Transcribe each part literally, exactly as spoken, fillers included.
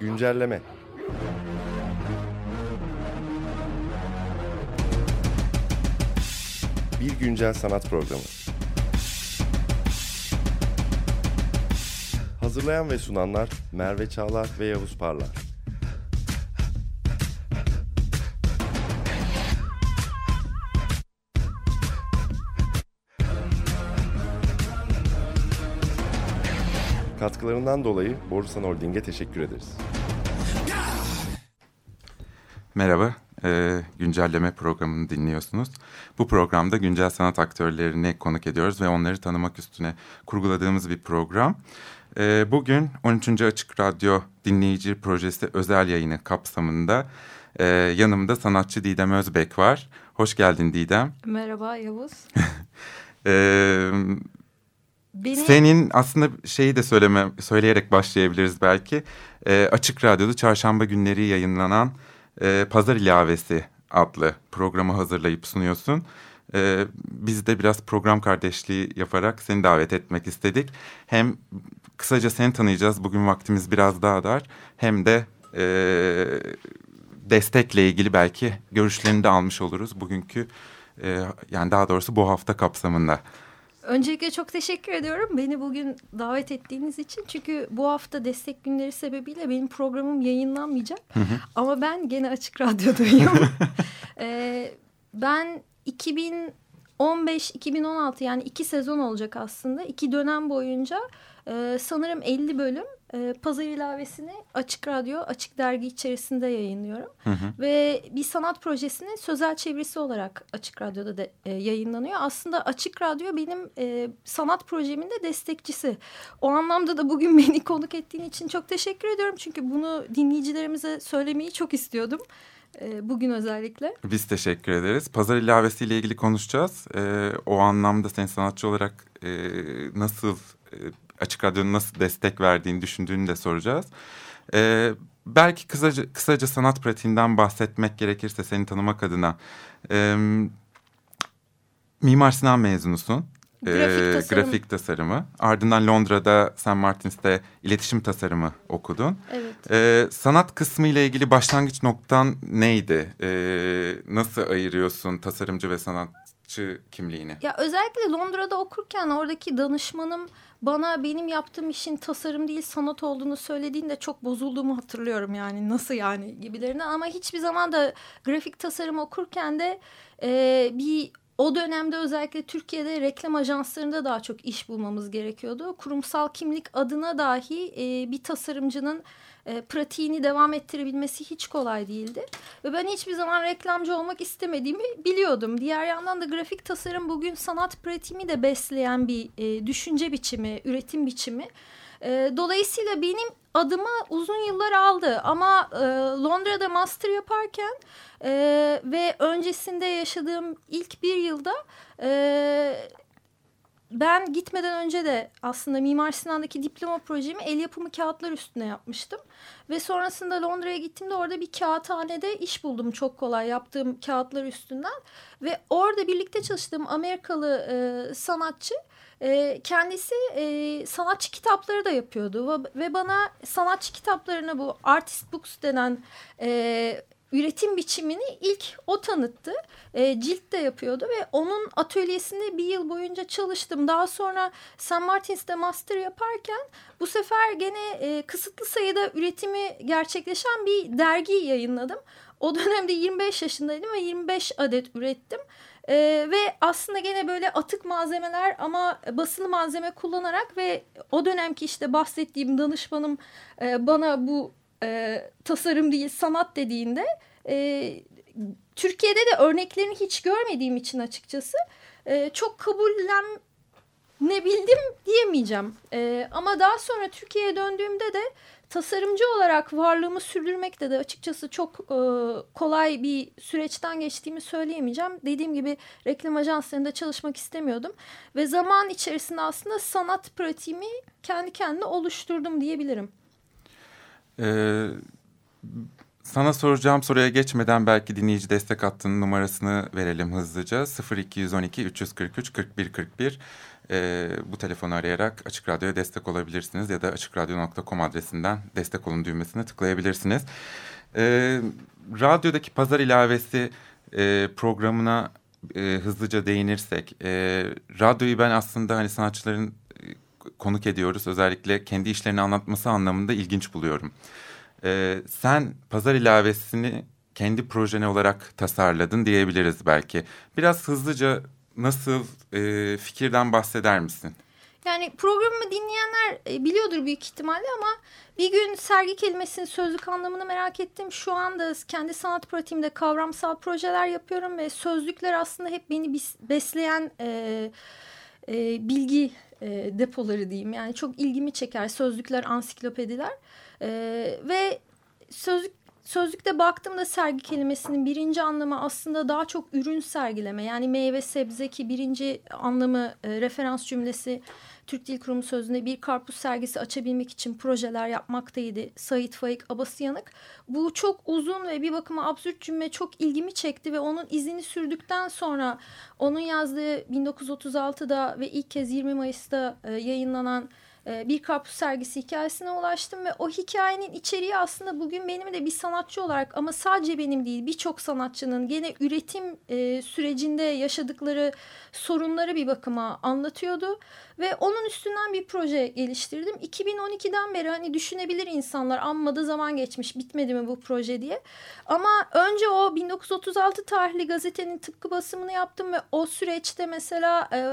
Güncelleme. Bir güncel sanat programı. Hazırlayan ve sunanlar Merve Çağlar ve Yavuz Parlar. Katkılarından dolayı Borusan Holding'e teşekkür ederiz. Merhaba, e, güncelleme programını dinliyorsunuz. Bu programda güncel sanat aktörlerini konuk ediyoruz ve onları tanımak üstüne kurguladığımız bir program. E, bugün on üçüncü Açık Radyo Dinleyici Projesi özel yayını kapsamında e, yanımda sanatçı Didem Özbek var. Hoş geldin Didem. Merhaba Yavuz. Eee... Beni... Senin aslında şeyi de söyleme, söyleyerek başlayabiliriz belki. E, Açık Radyo'da çarşamba günleri yayınlanan e, Pazar İlavesi adlı programı hazırlayıp sunuyorsun. E, biz de biraz program kardeşliği yaparak seni davet etmek istedik. Hem kısaca seni tanıyacağız, bugün vaktimiz biraz daha dar. Hem de e, destekle ilgili belki görüşlerini de almış oluruz bugünkü, e, yani daha doğrusu bu hafta kapsamında. Öncelikle çok teşekkür ediyorum beni bugün davet ettiğiniz için. Çünkü bu hafta destek günleri sebebiyle benim programım yayınlanmayacak. Hı hı. Ama ben gene Açık Radyo'dayım. ee, ben iki bin on beş iki bin on altı yani iki sezon olacak aslında. İki dönem boyunca e, sanırım elli bölüm e, Pazar İlavesi'ni Açık Radyo, Açık Dergi içerisinde yayınlıyorum. Hı hı. Ve bir sanat projesinin sözel çevirisi olarak Açık Radyo'da da e, yayınlanıyor. Aslında Açık Radyo benim e, sanat projemin de destekçisi. O anlamda da bugün beni konuk ettiğin için çok teşekkür ediyorum. Çünkü bunu dinleyicilerimize söylemeyi çok istiyordum. Bugün özellikle. Biz teşekkür ederiz. Pazar İlavesi ile ilgili konuşacağız. Ee, o anlamda sen sanatçı olarak e, nasıl, e, Açık Radyo'nun nasıl destek verdiğini düşündüğünü de soracağız. Ee, belki kısaca, kısaca sanat pratiğinden bahsetmek gerekirse seni tanımak adına. E, Mimar Sinan mezunusun. Grafik, e, tasarım. grafik tasarımı. Ardından Londra'da Saint Martin's'te iletişim tasarımı okudun. Evet. E, sanat kısmı ile ilgili başlangıç noktan neydi? E, nasıl ayırıyorsun tasarımcı ve sanatçı kimliğini? Ya özellikle Londra'da okurken oradaki danışmanım bana benim yaptığım işin tasarım değil sanat olduğunu söylediğinde çok bozulduğumu hatırlıyorum, yani nasıl yani gibilerinden. Ama hiçbir zaman da grafik tasarım okurken de e, bir o dönemde özellikle Türkiye'de reklam ajanslarında daha çok iş bulmamız gerekiyordu. Kurumsal kimlik adına dahi e, bir tasarımcının e, pratiğini devam ettirebilmesi hiç kolay değildi. Ve ben hiçbir zaman reklamcı olmak istemediğimi biliyordum. Diğer yandan da grafik tasarım bugün sanat pratiğimi de besleyen bir e, düşünce biçimi, üretim biçimi. E, dolayısıyla benim adıma uzun yıllar aldı ama e, Londra'da master yaparken e, ve öncesinde yaşadığım ilk bir yılda e, ben gitmeden önce de aslında Mimar Sinan'daki diploma projemi el yapımı kağıtlar üstüne yapmıştım. Ve sonrasında Londra'ya gittiğimde orada bir kağıthanede iş buldum çok kolay yaptığım kağıtlar üstünden. Ve orada birlikte çalıştığım Amerikalı e, sanatçı E, kendisi e, sanatçı kitapları da yapıyordu ve, ve bana sanatçı kitaplarını, bu artist books denen e, üretim biçimini ilk o tanıttı. E, cilt de yapıyordu ve onun atölyesinde bir yıl boyunca çalıştım. Daha sonra Saint Martin's'te master yaparken bu sefer gene e, kısıtlı sayıda üretimi gerçekleşen bir dergi yayınladım. O dönemde yirmi beş yaşındaydım ve yirmi beş adet ürettim. Ee, ve aslında gene böyle atık malzemeler ama basılı malzeme kullanarak ve o dönemki işte bahsettiğim danışmanım e, bana bu e, tasarım değil sanat dediğinde e, Türkiye'de de örneklerini hiç görmediğim için açıkçası e, çok kabullenebildim diyemeyeceğim. E, ama daha sonra Türkiye'ye döndüğümde de tasarımcı olarak varlığımı sürdürmekte de açıkçası çok e, kolay bir süreçten geçtiğimi söyleyemeyeceğim. Dediğim gibi reklam ajanslarında çalışmak istemiyordum. Ve zaman içerisinde aslında sanat pratiğimi kendi kendine oluşturdum diyebilirim. Ee, sana soracağım soruya geçmeden belki dinleyici destek hattının numarasını verelim hızlıca. sıfır iki on iki üç kırk üç kırk bir kırk bir. e, bu telefonu arayarak Açık Radyo'ya destek olabilirsiniz ya da açıkradyo nokta com adresinden destek olun düğmesine tıklayabilirsiniz. E, radyodaki pazar ilavesi e, programına e, hızlıca değinirsek, e, radyoyu ben aslında hani sanatçıların e, konuk ediyoruz, özellikle kendi işlerini anlatması anlamında ilginç buluyorum. E, sen pazar ilavesini kendi projeni olarak tasarladın diyebiliriz belki. Biraz hızlıca nasıl e, fikirden bahseder misin? Yani programımı dinleyenler e, biliyordur büyük ihtimalle ama bir gün sergi kelimesinin sözlük anlamını merak ettim. Şu anda kendi sanat pratiğimde kavramsal projeler yapıyorum ve sözlükler aslında hep beni besleyen e, e, bilgi e, depoları diyeyim. Yani çok ilgimi çeker sözlükler, ansiklopediler e, ve sözlük Sözlükte baktığımda sergi kelimesinin birinci anlamı aslında daha çok ürün sergileme. Yani meyve sebze ki birinci anlamı e, referans cümlesi Türk Dil Kurumu sözünde bir karpuz sergisi açabilmek için projeler yapmaktaydı. Sait Faik, Abası Yanık. Bu çok uzun ve bir bakıma absürt cümle çok ilgimi çekti ve onun izini sürdükten sonra onun yazdığı bin dokuz yüz otuz altıda ve ilk kez yirmi Mayıs'ta e, yayınlanan Bir Karpuz sergisi hikayesine ulaştım ve o hikayenin içeriği aslında bugün benim de bir sanatçı olarak ama sadece benim değil birçok sanatçının gene üretim e, sürecinde yaşadıkları sorunları bir bakıma anlatıyordu ve onun üstünden bir proje geliştirdim. iki bin on ikiden beri hani düşünebilir insanlar amma da zaman geçmiş bitmedi mi bu proje diye ama önce o bin dokuz yüz otuz altı tarihli gazetenin tıpkı basımını yaptım ve o süreçte mesela e,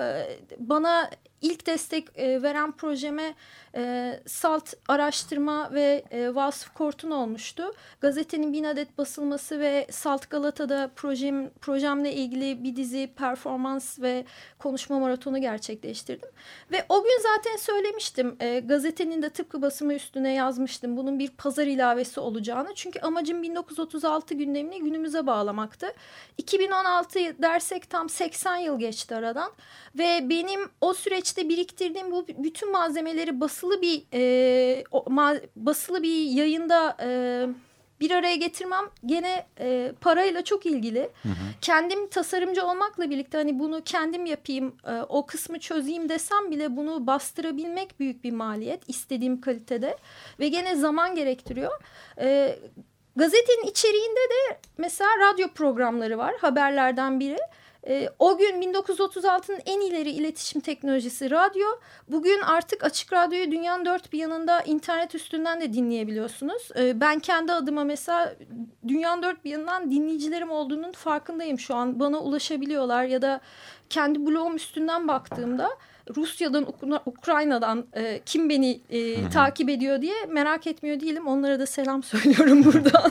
bana İlk destek e, veren projeme e, SALT araştırma ve e, Vasıf Kortun olmuştu. Gazetenin bin adet basılması ve SALT Galata'da projem, projemle ilgili bir dizi performans ve konuşma maratonu gerçekleştirdim. Ve o gün zaten söylemiştim. E, gazetenin de tıpkı basımı üstüne yazmıştım. Bunun bir pazar ilavesi olacağını. Çünkü amacım bin dokuz yüz otuz altı gündemini günümüze bağlamaktı. iki bin on altı dersek tam seksen yıl geçti aradan. Ve benim o süreçte biriktirdiğim bu bütün malzemeleri basılı bir e, o, ma, basılı bir yayında e, bir araya getirmem gene e, parayla çok ilgili. Hı hı. Kendim tasarımcı olmakla birlikte hani bunu kendim yapayım, e, o kısmı çözeyim desem bile bunu bastırabilmek büyük bir maliyet istediğim kalitede ve gene zaman gerektiriyor. E, gazetenin içeriğinde de mesela radyo programları var, haberlerden biri. E, o gün bin dokuz yüz otuz altının en ileri iletişim teknolojisi radyo. Bugün artık Açık Radyo'yu dünyanın dört bir yanında internet üstünden de dinleyebiliyorsunuz. E, ben kendi adıma mesela dünyanın dört bir yanından dinleyicilerim olduğunun farkındayım şu an. Bana ulaşabiliyorlar ya da kendi blogum üstünden baktığımda Rusya'dan, Uk- Ukrayna'dan e, kim beni e, takip ediyor diye merak etmiyor değilim. Onlara da selam söylüyorum buradan.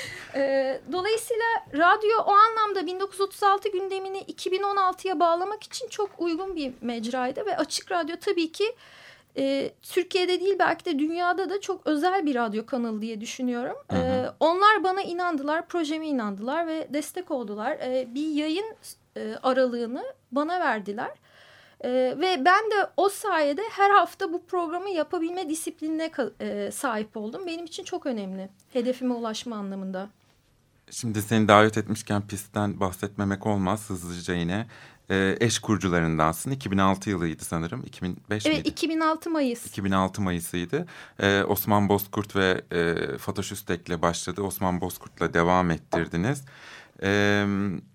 e, dolayısıyla radyo o anlamda bin dokuz yüz otuz altı gündemini iki bin on altıya bağlamak için çok uygun bir mecraydı. Ve Açık Radyo tabii ki e, Türkiye'de değil belki de dünyada da çok özel bir radyo kanalı diye düşünüyorum. Hı hı. E, onlar bana inandılar, projeme inandılar ve destek oldular. E, bir yayın e, aralığını bana verdiler. Ee, ve ben de o sayede her hafta bu programı yapabilme disiplinine e, sahip oldum. Benim için çok önemli. Hedefime ulaşma anlamında. Şimdi seni davet etmişken pistten bahsetmemek olmaz hızlıca yine. Ee, eş kurucularındansın. iki bin altı yılıydı sanırım. iki bin beş evet, miydi? iki bin altı Mayıs. iki bin altı Mayıs'ıydı. Ee, Osman Bozkurt ve e, Fatoş Üstek'le başladı. Osman Bozkurt'la devam ettirdiniz. Evet.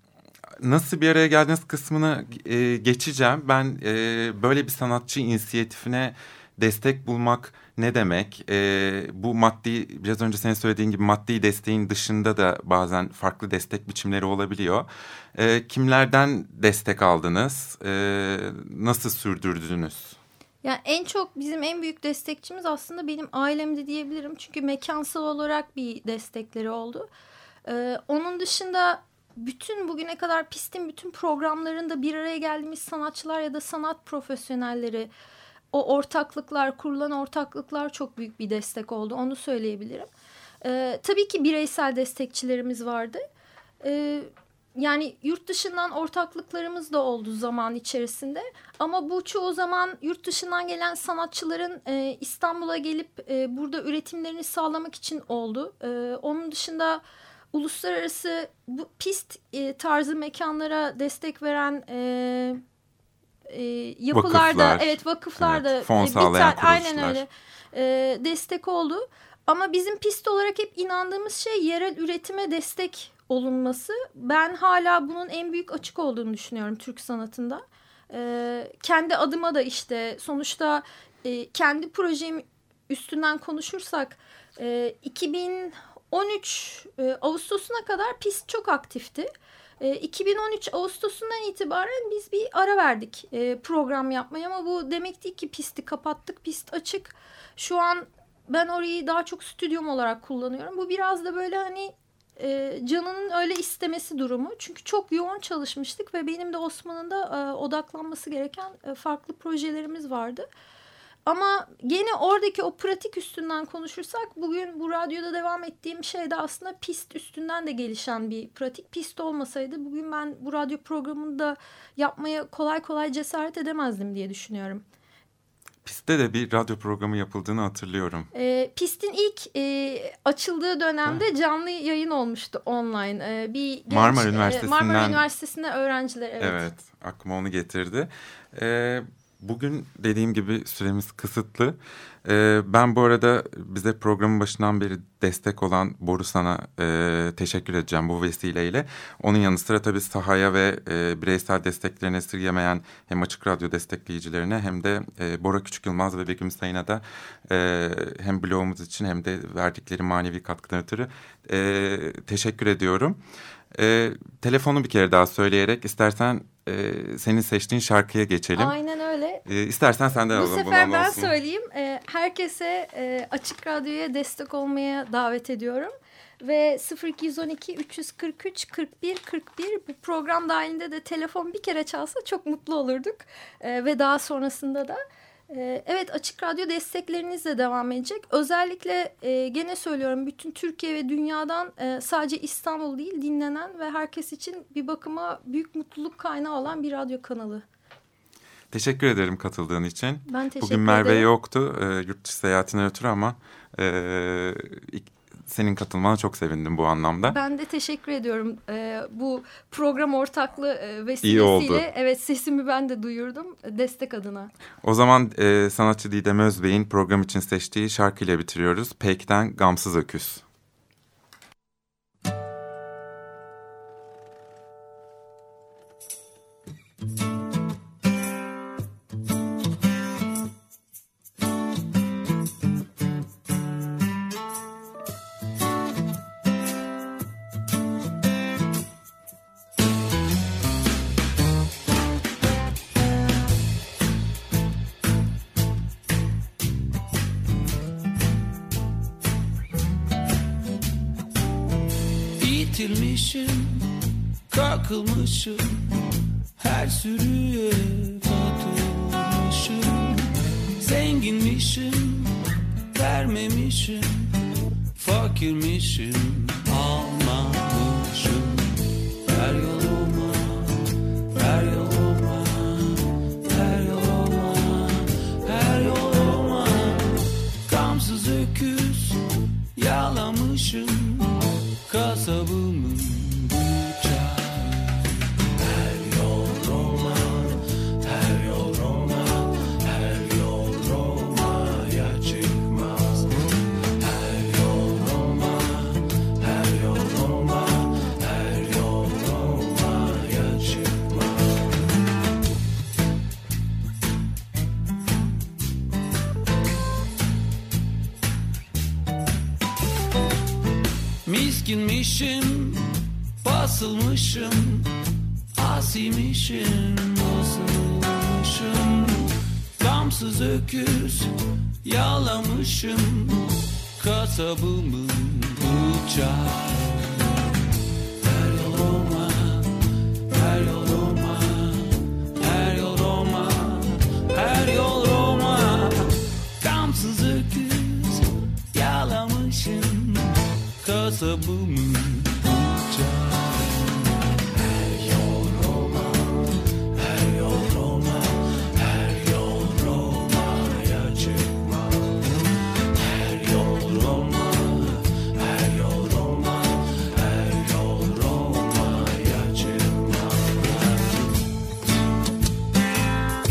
Nasıl bir araya geldiniz kısmını e, geçeceğim. Ben e, böyle bir sanatçı inisiyatifine destek bulmak ne demek? E, bu maddi, biraz önce senin söylediğin gibi maddi desteğin dışında da bazen farklı destek biçimleri olabiliyor. E, kimlerden destek aldınız? E, nasıl sürdürdünüz? Yani en çok bizim en büyük destekçimiz aslında benim ailemdi diyebilirim. Çünkü mekansal olarak bir destekleri oldu. E, onun dışında bütün bugüne kadar pistin bütün programlarında bir araya geldiğimiz sanatçılar ya da sanat profesyonelleri, o ortaklıklar, kurulan ortaklıklar çok büyük bir destek oldu. Onu söyleyebilirim. Ee, tabii ki bireysel destekçilerimiz vardı. Ee, yani yurt dışından ortaklıklarımız da oldu zaman içerisinde. Ama bu çoğu zaman yurt dışından gelen sanatçıların e, İstanbul'a gelip e, burada üretimlerini sağlamak için oldu. E, onun dışında uluslararası bu pist e, tarzı mekanlara destek veren e, e, yapılarda, Vakıflar, evet vakıflarda evet, fon e, sağlayan biter, aynen kuruluşlar. öyle e, destek oldu. Ama bizim pist olarak hep inandığımız şey yerel üretime destek olunması. Ben hala bunun en büyük açık olduğunu düşünüyorum Türk sanatında. E, kendi adıma da işte sonuçta e, kendi projem üstünden konuşursak e, iki bin on üç e, Ağustos'una kadar pist çok aktifti. E, iki bin on üç Ağustos'undan itibaren biz bir ara verdik e, program yapmaya ama bu demek değil ki pisti kapattık, pist açık. Şu an ben orayı daha çok stüdyom olarak kullanıyorum. Bu biraz da böyle hani e, canının öyle istemesi durumu. Çünkü çok yoğun çalışmıştık ve benim de Osman'ın da e, odaklanması gereken e, farklı projelerimiz vardı. Ama gene oradaki o pratik üstünden konuşursak bugün bu radyoda devam ettiğim şey de aslında pist üstünden de gelişen bir pratik. Pist olmasaydı bugün ben bu radyo programını da yapmaya kolay kolay cesaret edemezdim diye düşünüyorum. Pistte de bir radyo programı yapıldığını hatırlıyorum. E, Pist'in ilk e, açıldığı dönemde ha. canlı yayın olmuştu online. E, bir genç, Marmara Üniversitesi'nden. E, Marmara Üniversitesi'nde öğrenciler. Evet, evet aklıma onu getirdi. Evet. Bugün dediğim gibi süremiz kısıtlı. Ee, ben bu arada bize programın başından beri destek olan Borusan'a e, teşekkür edeceğim bu vesileyle. Onun yanı sıra tabii sahaya ve e, bireysel desteklerini esirgemeyen hem Açık Radyo destekleyicilerine hem de e, Bora Küçük Yılmaz ve Begüm Sayın'a da e, hem blogumuz için hem de verdikleri manevi katkıdan ötürü e, teşekkür ediyorum. E, telefonu bir kere daha söyleyerek istersen e, senin seçtiğin şarkıya geçelim. Aynen öyle. E, istersen senden alalım. Bu sefer ben söyleyeyim. E, herkese e, Açık Radyo'ya destek olmaya davet ediyorum. Ve sıfır iki on iki üç kırk üç kırk bir kırk bir bu program dahilinde de telefon bir kere çalsa çok mutlu olurduk. E, ve daha sonrasında da. Evet, Açık Radyo desteklerinizle devam edecek. Özellikle e, gene söylüyorum bütün Türkiye ve dünyadan e, sadece İstanbul değil dinlenen ve herkes için bir bakıma büyük mutluluk kaynağı olan bir radyo kanalı. Teşekkür ederim katıldığın için. Ben teşekkür Bugün Merve ederim. yoktu e, yurt dışı seyahatine ötürü ama e, senin katılmana çok sevindim bu anlamda. Ben de teşekkür ediyorum. Ee, bu program ortaklığı e, vesilesiyle İyi oldu. Evet sesimi ben de duyurdum destek adına. O zaman e, sanatçı Didem Özbey'in program için seçtiği şarkıyla bitiriyoruz. Peyk'ten Gamsız Öküz. İtilmişim, kakılmışım, her sürüye katılmışım. Zenginmişim, vermemişim, fakirmişim, almamışım. Her yoluma, her yoluma, her yoluma, her yoluma. Gamsız öküz, yalamışım. Kasabımın bıçağı. Her yol Roma, her yol Roma, her yol Roma'ya çıkmaz. Her yol Roma, her yol Roma, her yol Roma'ya çıkmaz. Miskinmişim, basılmışım, asimişim, asılmışım. Gamsız öküz, yalamışım, kasabımın bıçağı. Her yol Roma, her yol Roma, her yol Roma, her yol Roma. Gamsız öküz, yalamışım, kasabımın bıçağı. Her yol Roma, her yol Roma, her yol Roma'ya çıkmaz. Her yol Roma, her yol Roma, her yol Roma'ya çıkmaz.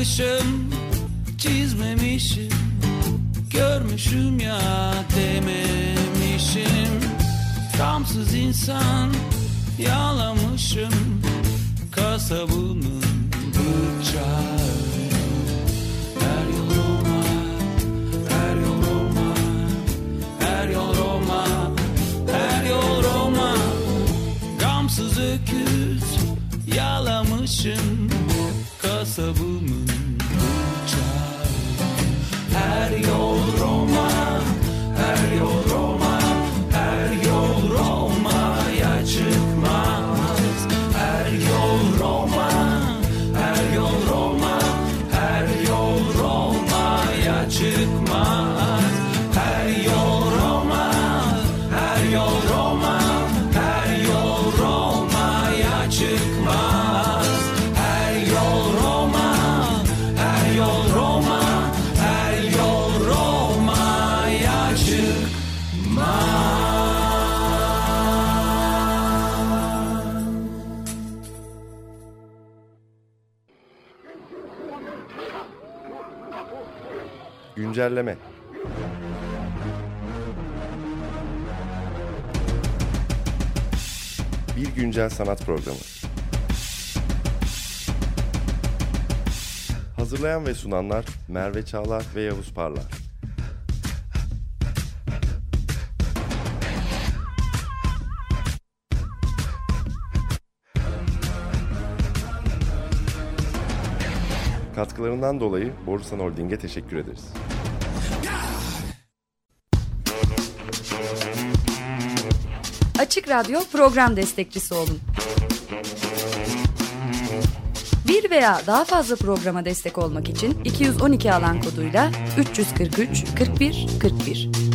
yazmışım, çizmemişim, görmüşüm ya dememişim. Kamsız insan yalamışım, kasabımın bıçağı. Her yol Roma, her yol Roma, her yol Roma, her yol Roma. Gamsız öküz yalamışım, kasabımın bıçağı. Her yol Roma, her yol Roma, her yol Roma'ya çıkmaz. Her yol Roma, her yol Roma, her yol Roma'ya çıkmaz. Her yol Roma, her yol Roma, her yol Roma'ya çıkmaz. Her yol Roma, her yol Roma, her yol Roma'ya çıkmaz. Güncelleme. Bir güncel sanat programı. Hazırlayan ve sunanlar Merve Çağlar ve Yavuz Parlar. Katkılarından dolayı Borusan Holding'e teşekkür ederiz. Açık Radyo program destekçisi olun. Bir veya daha fazla programa destek olmak için iki yüz on iki alan koduyla üç yüz kırk üç kırk bir kırk bir